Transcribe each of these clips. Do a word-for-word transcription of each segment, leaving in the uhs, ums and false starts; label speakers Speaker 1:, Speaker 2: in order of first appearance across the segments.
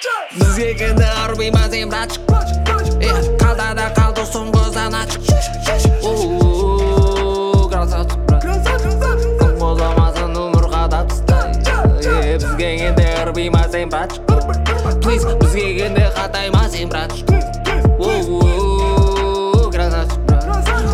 Speaker 1: Бізге кенде арбима сен братчик. Қалтада қалды соңғы заначик. Красавчик брат, бозамасын өмір қадап тастай. Бізге кенде арбима сен братчик. Please, бізге кенде қатайма сен братчик. Красавчик брат,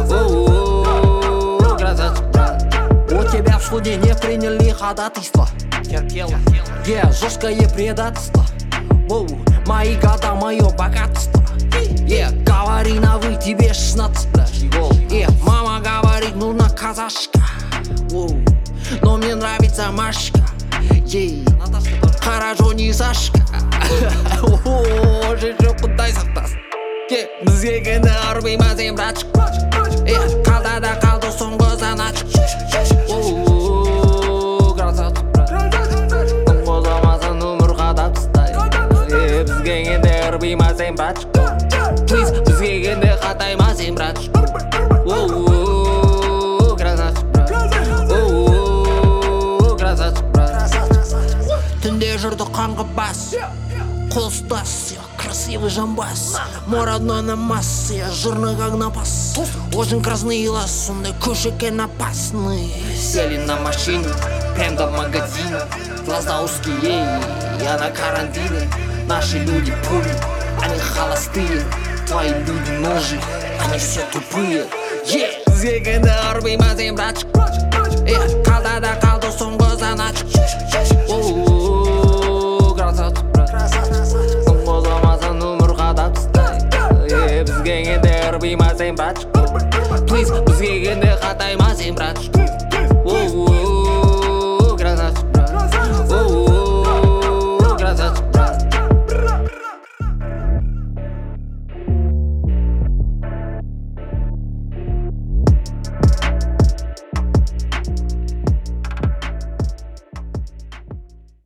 Speaker 1: красавчик брат. У тебя в суде не приняли ходатайство. Терпел, yeah, жесткое предательство. Воу, мои года, мое богатство. Yeah, говори на вы, тебе шестнадцать, блядь. Yeah, мама говорит, нужна казашка. Воу, но мне нравится Машка. Yeah, хорошо не Сашка. О, жечок, кудай сақтасын. Yeah, бізге кенде арбима сен братчик. Yeah, қалтада қалды соңғы заначик. Красавчик брат, бозамасын өмір қадап тастай. Бізге кенде арбима сен братчик. Please, бізге кенде қатайма сен братчик. Красавчик брат, красавчик брат. Түнде жүрді қаңғып бас, қол ұстас, красивый жамбас. Мой родной намаз, я жирный как напас. Очень красный лаз, сондай кушекен опасный. Сели на машине, прям до магазина. Глаза узкие, я на карантине. Наши люди пули, они холостые. Твои люди ножи, они все тупые. Бізге кенде арбима сен братчик. Қалтада қалды соңғы заначик. Красавчик брат, бозамасын өмір қадап тастай. Бізге кенде арбима сен братчик. Please, бізге кенде қатайма сен братчик.